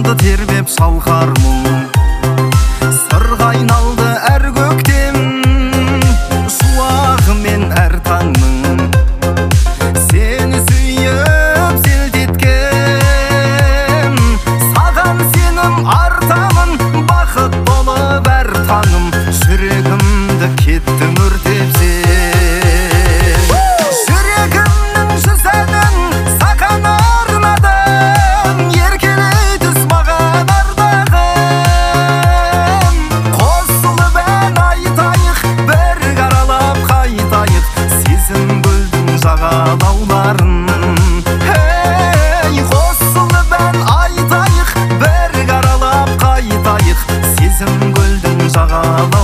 алды тербеп шалқар мұң. Сырға айналды әр көктем, шуағымен әр таңның. Сені сүйіп селтеткен, саған сенім артамын, бақыт болып әр таңым. Жүрегімді кеттің өртеп сен. Жүрегімнің жүз әнін саған арнадым, еркелей түс маған ардағым. Қосылып ән айтайық, бір қаралап қайтайық, сезім көлдің жағалауларын. Қосылып ән айтайық, бір қаралап қайтайық, сезім көлдің жағалауларын.